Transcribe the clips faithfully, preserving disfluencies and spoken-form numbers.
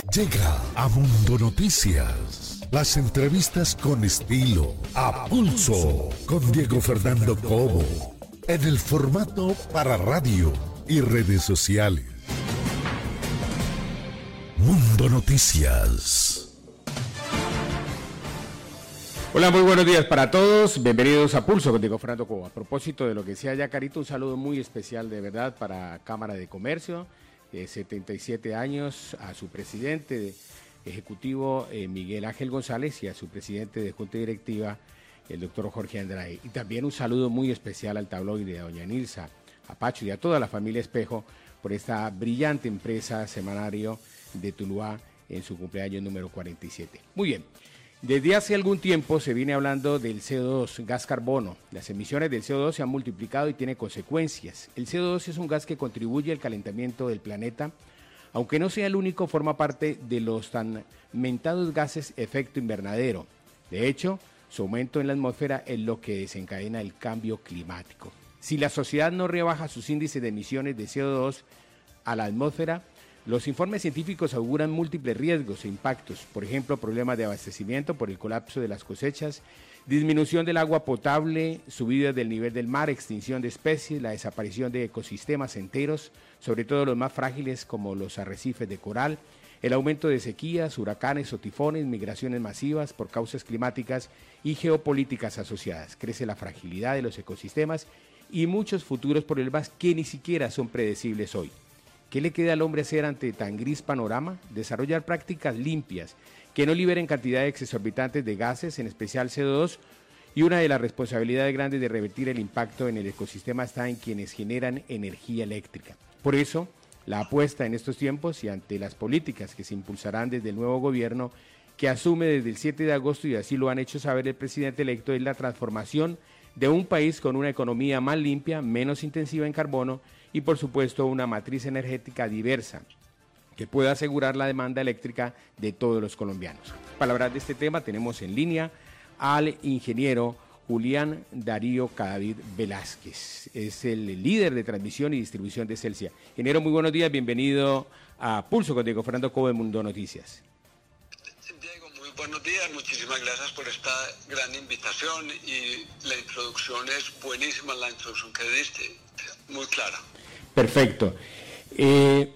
Llega a Mundo Noticias. Las entrevistas con estilo, a pulso, con Diego Fernando Cobo, en el formato para radio y redes sociales. Mundo Noticias. Hola, muy buenos días para todos. Bienvenidos a Pulso con Diego Fernando Cobo. A propósito de lo que decía ya Carito, un saludo muy especial de verdad para Cámara de Comercio, de setenta y siete años, a su presidente ejecutivo eh, Miguel Ángel González y a su presidente de Junta Directiva, el doctor Jorge Andrade. Y también un saludo muy especial al tabloide, a doña Nilsa, a Pacho y a toda la familia Espejo por esta brillante empresa semanario de Tuluá en su cumpleaños número cuarenta y siete. Muy bien. Desde hace algún tiempo se viene hablando del C O dos, gas carbono. Las emisiones del C O dos se han multiplicado y tiene consecuencias. El C O dos es un gas que contribuye al calentamiento del planeta. Aunque no sea el único, forma parte de los tan mentados gases efecto invernadero. De hecho, su aumento en la atmósfera es lo que desencadena el cambio climático. Si la sociedad no rebaja sus índices de emisiones de C O dos a la atmósfera, los informes científicos auguran múltiples riesgos e impactos, por ejemplo, problemas de abastecimiento por el colapso de las cosechas, disminución del agua potable, subida del nivel del mar, extinción de especies, la desaparición de ecosistemas enteros, sobre todo los más frágiles como los arrecifes de coral, el aumento de sequías, huracanes o tifones, migraciones masivas por causas climáticas y geopolíticas asociadas. Crece la fragilidad de los ecosistemas y muchos futuros problemas que ni siquiera son predecibles hoy. ¿Qué le queda al hombre hacer ante tan gris panorama? Desarrollar prácticas limpias que no liberen cantidades exorbitantes de gases, en especial C O dos, y una de las responsabilidades grandes de revertir el impacto en el ecosistema está en quienes generan energía eléctrica. Por eso, la apuesta en estos tiempos y ante las políticas que se impulsarán desde el nuevo gobierno que asume desde el siete de agosto, y así lo han hecho saber el presidente electo, es la transformación de un país con una economía más limpia, menos intensiva en carbono y por supuesto una matriz energética diversa que pueda asegurar la demanda eléctrica de todos los colombianos. Para hablar de este tema tenemos en línea al ingeniero Julián Darío Cadavid Velázquez, es el líder de transmisión y distribución de Celsia. Ingeniero, muy buenos días, bienvenido a Pulso con Diego Fernando Cobo de Mundo Noticias. Diego, muy buenos días, muchísimas gracias por esta gran invitación y la introducción es buenísima, la introducción que diste, muy clara. Perfecto. Eh,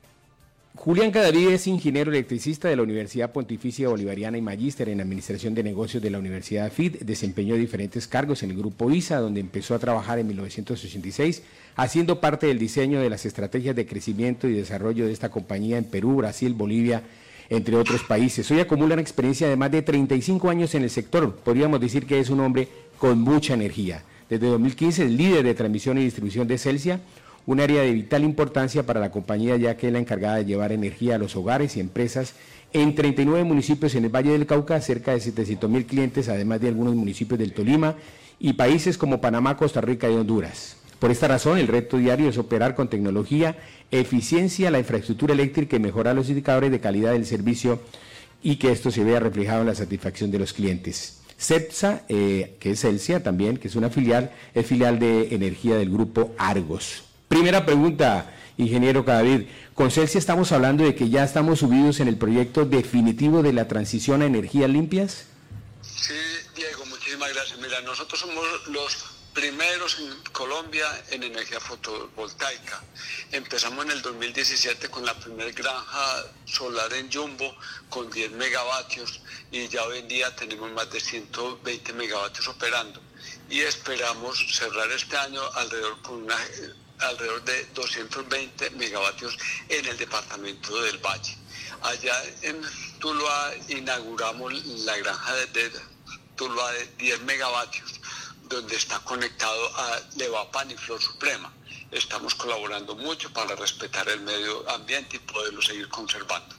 Julián Cadavid es ingeniero electricista de la Universidad Pontificia Bolivariana y magíster en Administración de Negocios de la Universidad F I D. Desempeñó diferentes cargos en el Grupo I S A, donde empezó a trabajar en mil novecientos ochenta y seis, haciendo parte del diseño de las estrategias de crecimiento y desarrollo de esta compañía en Perú, Brasil, Bolivia, entre otros países. Hoy acumula una experiencia de más de treinta y cinco años en el sector. Podríamos decir que es un hombre con mucha energía. Desde dos mil quince es líder de transmisión y distribución de Celsia, un área de vital importancia para la compañía, ya que es la encargada de llevar energía a los hogares y empresas en treinta y nueve municipios en el Valle del Cauca, cerca de setecientos mil clientes, además de algunos municipios del Tolima y países como Panamá, Costa Rica y Honduras. Por esta razón, el reto diario es operar con tecnología, eficiencia, la infraestructura eléctrica y mejorar los indicadores de calidad del servicio y que esto se vea reflejado en la satisfacción de los clientes. CEPSA, eh, que es Celsia también, que es una filial, es filial de energía del grupo Argos. Primera pregunta, ingeniero Cadavid. Con Celsia estamos hablando de que ya estamos subidos en el proyecto definitivo de la transición a energías limpias. Sí, Diego, muchísimas gracias. Mira, nosotros somos los primeros en Colombia en energía fotovoltaica. Empezamos en el dos mil diecisiete con la primera granja solar en Jumbo con diez megavatios y ya hoy en día tenemos más de ciento veinte megavatios operando y esperamos cerrar este año alrededor con una alrededor de doscientos veinte megavatios en el departamento del Valle. Allá en Tuluá inauguramos la granja de, de Tuluá de diez megavatios, donde está conectado a Levapan y Flor Suprema. Estamos colaborando mucho para respetar el medio ambiente y poderlo seguir conservando.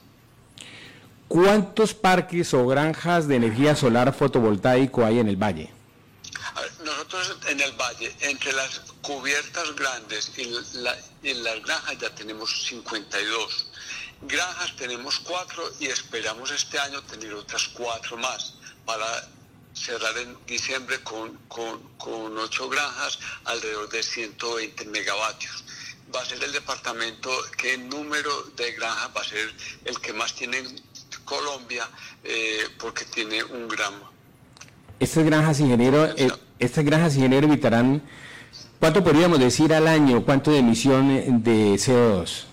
¿Cuántos parques o granjas de energía solar fotovoltaico hay en el Valle? A ver, nosotros en el Valle, entre las cubiertas grandes y, la, y las granjas ya tenemos cincuenta y dos. Granjas tenemos cuatro y esperamos este año tener otras cuatro más para cerrar en diciembre con, con, con ocho granjas, alrededor de ciento veinte megavatios. va a ser el departamento que en número de granjas va a ser el que más tiene en Colombia, eh, porque tiene un gramo. Estas granjas, ingeniero, eh, estas granjas, ingeniero, evitarán, ¿cuánto podríamos decir al año? ¿Cuánto de emisión de C O dos?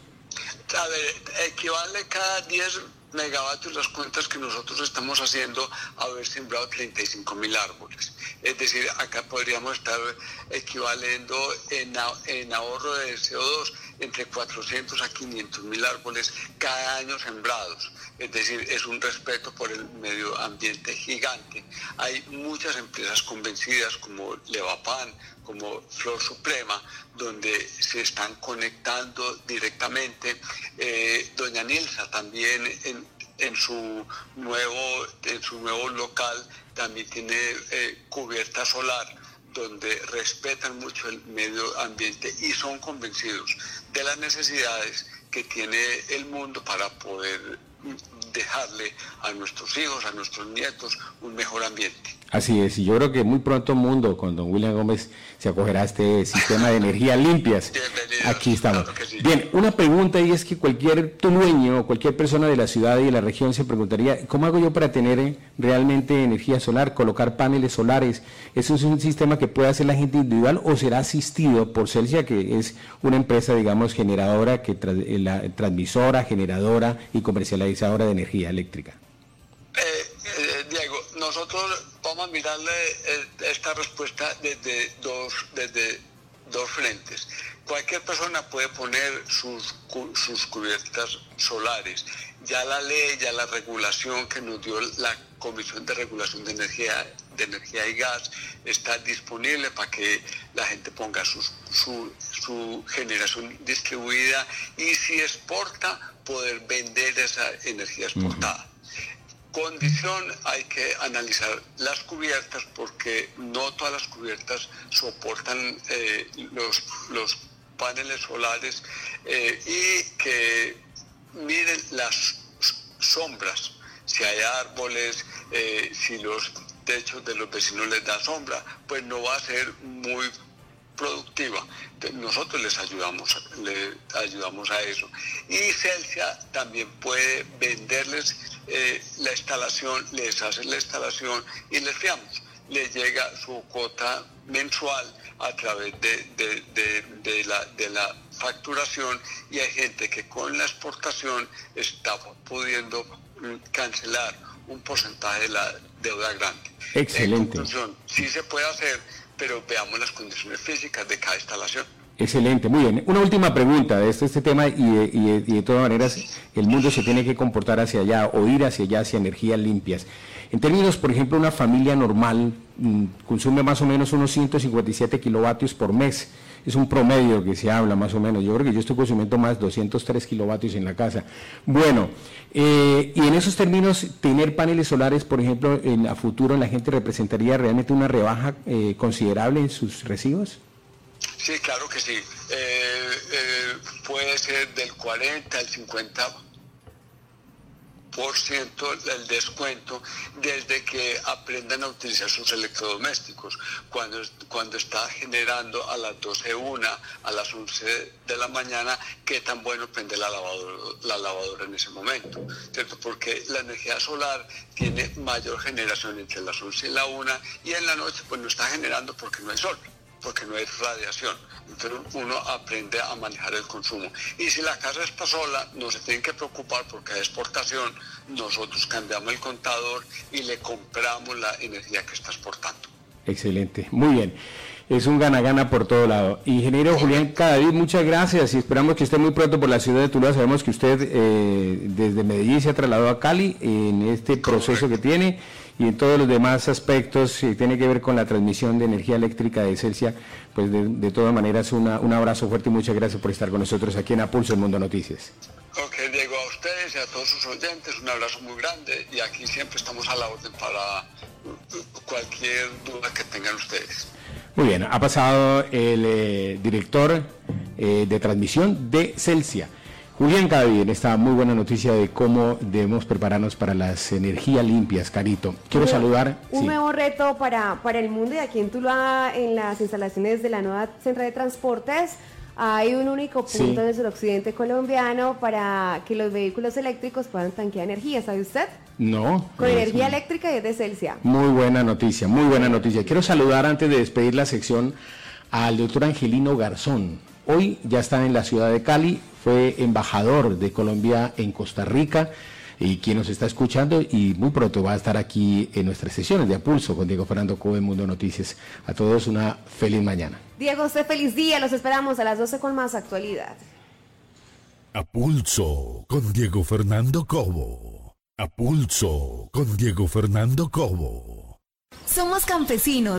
A ver, equivale cada diez megavatios las cuentas que nosotros estamos haciendo a haber sembrado treinta y cinco mil árboles. Es decir, acá podríamos estar equivaliendo en, en ahorro de C O dos entre cuatrocientos a quinientos mil árboles cada año sembrados. Es decir, es un respeto por el medio ambiente gigante. Hay muchas empresas convencidas como Levapan, como Flor Suprema, donde se están conectando directamente. Eh, doña Nilsa también en, en, su nuevo, en su nuevo local también tiene eh, cubierta solar, donde respetan mucho el medio ambiente y son convencidos de las necesidades que tiene el mundo para poder dejarle a nuestros hijos, a nuestros nietos, un mejor ambiente. Así es, y yo creo que muy pronto mundo, con don William Gómez, se acogerá a este sistema de energías limpias. Bienvenidos. Aquí estamos. Claro que sí. Bien, una pregunta, y es que cualquier tulueño o cualquier persona de la ciudad y de la región se preguntaría, ¿cómo hago yo para tener realmente energía solar, colocar paneles solares? ¿Eso es un sistema que puede hacer la gente individual o será asistido por Celsia, que es una empresa, digamos, generadora, que tra la transmisora, generadora y comercializadora de energía eléctrica? Eh, eh, Diego, nosotros vamos a mirarle eh, esta respuesta desde dos, desde dos frentes. Cualquier persona puede poner sus, cu sus cubiertas solares. Ya la ley, ya la regulación que nos dio la Comisión de Regulación de Energía, de Energía y Gas está disponible para que la gente ponga sus, su, su generación distribuida y si exporta, poder vender esa energía exportada. Uh-huh. Condición, hay que analizar las cubiertas porque no todas las cubiertas soportan eh, los, los paneles solares eh, y que miren las sombras, si hay árboles, eh, si los techos de los vecinos les da sombra, pues no va a ser muy productiva. Nosotros les ayudamos, les ayudamos a eso. Y Celsia también puede venderles eh, la instalación, les hace la instalación y les fiamos. Les llega su cuota mensual a través de, de, de, de, la, de la facturación y hay gente que con la exportación está pudiendo cancelar un porcentaje de la deuda grande. Excelente. En conclusión, sí se puede hacer, pero veamos las condiciones físicas de cada instalación. Excelente, muy bien. Una última pregunta de este, este tema y de, y, de, y de todas maneras el mundo se tiene que comportar hacia allá o ir hacia allá, hacia energías limpias. En términos, por ejemplo, una familia normal mmm, consume más o menos unos ciento cincuenta y siete kilovatios por mes. Es un promedio que se habla más o menos. Yo creo que yo estoy consumiendo más doscientos tres kilovatios en la casa. Bueno, eh, y en esos términos, tener paneles solares, por ejemplo, en a futuro la gente representaría realmente una rebaja eh, considerable en sus recibos. Sí, claro que sí. Eh, eh, puede ser del cuarenta al cincuenta por ciento el descuento desde que aprendan a utilizar sus electrodomésticos. Cuando, cuando está generando a las doce, una, a las once de la mañana, qué tan bueno prender la lavadora, la lavadora en ese momento, ¿cierto? Porque la energía solar tiene mayor generación entre las once y la una y en la noche pues no está generando porque no hay sol, porque no hay radiación. Entonces uno aprende a manejar el consumo. Y si la casa está sola, no se tienen que preocupar porque hay exportación. Nosotros cambiamos el contador y le compramos la energía que está exportando. Excelente, muy bien. Es un gana-gana por todo lado. Ingeniero Julián Cadavid, muchas gracias y esperamos que esté muy pronto por la ciudad de Tuluá. Sabemos que usted eh, desde Medellín se ha trasladado a Cali en este proceso que tiene y en todos los demás aspectos que tiene que ver con la transmisión de energía eléctrica de Celsia. Pues de, de todas maneras una, un abrazo fuerte y muchas gracias por estar con nosotros aquí en A Pulso, el Mundo Noticias. Ok, Diego, a ustedes y a todos sus oyentes un abrazo muy grande y aquí siempre estamos a la orden para cualquier duda que tengan ustedes. Muy bien, ha pasado el eh, director eh, de transmisión de Celsia, Julián Cadavid, en esta muy buena noticia de cómo debemos prepararnos para las energías limpias, Carito. Quiero un, saludar... Un sí. nuevo reto para, para el mundo y aquí en Tuluá, en las instalaciones de la nueva central de transportes, hay un único punto Sí. en el suroccidente colombiano para que los vehículos eléctricos puedan tanquear energía, ¿sabe usted? No. Con es energía un- eléctrica y es de Celsia. Muy buena noticia, muy buena noticia. Quiero saludar antes de despedir la sección al doctor Angelino Garzón. Hoy ya está en la ciudad de Cali, fue embajador de Colombia en Costa Rica y quien nos está escuchando y muy pronto va a estar aquí en nuestras sesiones de A Pulso con Diego Fernando Cobo en Mundo Noticias. A todos una feliz mañana. Diego, usted feliz día, los esperamos a las doce con más actualidad. A Pulso con Diego Fernando Cobo. A Pulso con Diego Fernando Cobo. Somos campesinos.